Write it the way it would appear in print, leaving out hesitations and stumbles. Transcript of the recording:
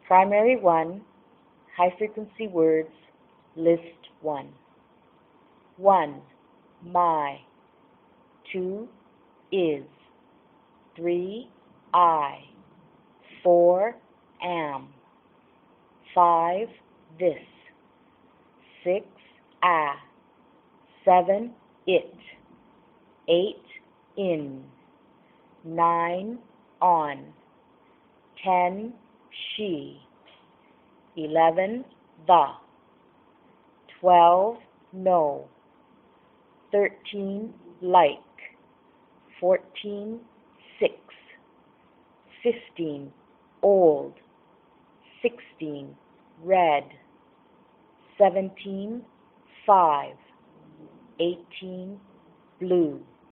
Primary 1, high frequency words, list 1. 1, my. 2, is. 3, I. 4, am. 5, this. 6, a. 7, it. 8, in. 9, on. 10, she. 11, the. 12, no. 13, like. 14, 6. 15, old. 16, red. 17, 5. 18, blue.